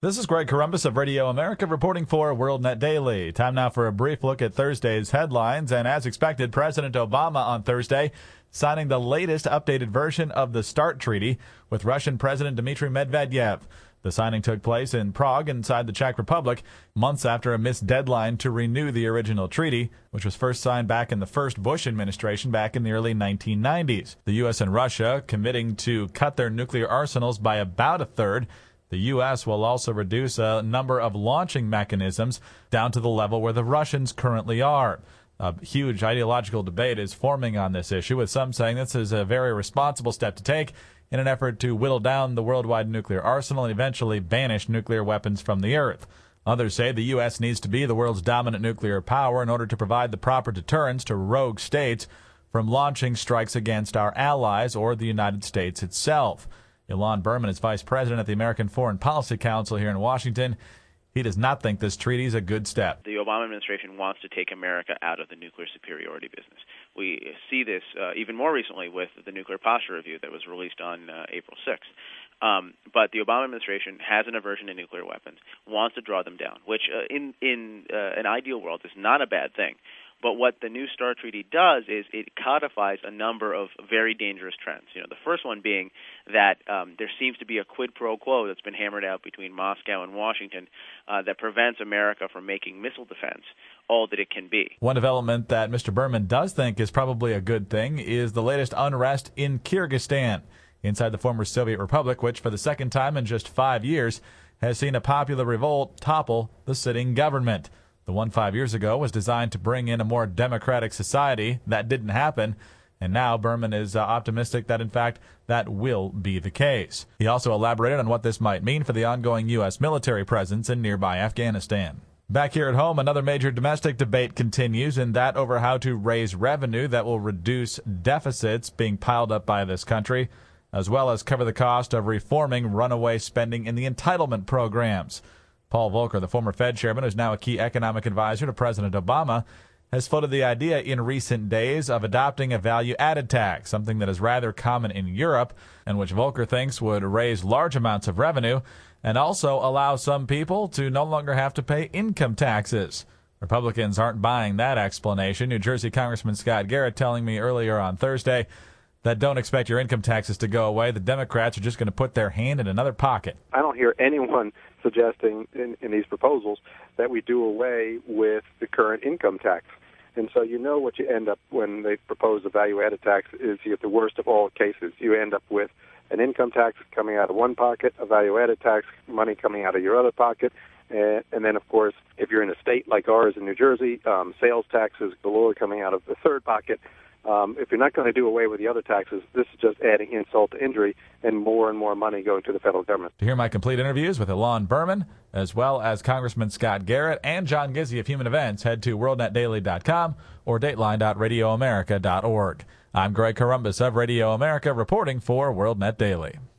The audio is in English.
This is Greg Corombos of Radio America reporting for WorldNet Daily. Time now for a brief look at Thursday's headlines. And as expected, President Obama on Thursday signing the latest updated version of the START treaty with Russian President Dmitry Medvedev. The signing took place in Prague inside the Czech Republic months after a missed deadline to renew the original treaty, which was first signed back in the first Bush administration back in the early 1990s. The U.S. and Russia committing to cut their nuclear arsenals by about a third. The U.S. will also reduce a number of launching mechanisms down to the level where the Russians currently are. A huge ideological debate is forming on this issue, with some saying this is a very responsible step to take in an effort to whittle down the worldwide nuclear arsenal and eventually banish nuclear weapons from the earth. Others say the U.S. needs to be the world's dominant nuclear power in order to provide the proper deterrence to rogue states from launching strikes against our allies or the United States itself. Ilan Berman is vice president at the American Foreign Policy Council here in Washington. He does not think this treaty is a good step. The Obama administration wants to take America out of the nuclear superiority business. We see this even more recently with the Nuclear Posture Review that was released on April 6th. But the Obama administration has an aversion to nuclear weapons, wants to draw them down, which in an ideal world is not a bad thing. But what the new START treaty does is it codifies a number of very dangerous trends. The first one being that there seems to be a quid pro quo that's been hammered out between Moscow and Washington that prevents America from making missile defense all that it can be. One development that Mr. Berman does think is probably a good thing is the latest unrest in Kyrgyzstan, inside the former Soviet Republic, which for the second time in just 5 years has seen a popular revolt topple the sitting government. The one 5 years ago was designed to bring in a more democratic society. That didn't happen, and now Berman is optimistic that, in fact, that will be the case. He also elaborated on what this might mean for the ongoing U.S. military presence in nearby Afghanistan. Back here at home, another major domestic debate continues, and that over how to raise revenue that will reduce deficits being piled up by this country, as well as cover the cost of reforming runaway spending in the entitlement programs. Paul Volcker, the former Fed chairman, who's now a key economic advisor to President Obama, has floated the idea in recent days of adopting a value-added tax, something that is rather common in Europe and which Volcker thinks would raise large amounts of revenue and also allow some people to no longer have to pay income taxes. Republicans aren't buying that explanation. New Jersey Congressman Scott Garrett telling me earlier on Thursday that don't expect your income taxes to go away. The Democrats are just going to put their hand in another pocket. I don't hear anyone suggesting in these proposals that we do away with the current income tax. And so what you end up when they propose a value-added tax is you get the worst of all cases. You end up with an income tax coming out of one pocket, a value-added tax, money coming out of your other pocket, and then, of course, if you're in a state like ours in New Jersey, sales taxes galore coming out of the third pocket. If you're not going to do away with the other taxes, this is just adding insult to injury and more money going to the federal government. To hear my complete interviews with Ilan Berman, as well as Congressman Scott Garrett and John Gizzi of Human Events, head to WorldNetDaily.com or Dateline.RadioAmerica.org. I'm Greg Corombos of Radio America reporting for WorldNet Daily.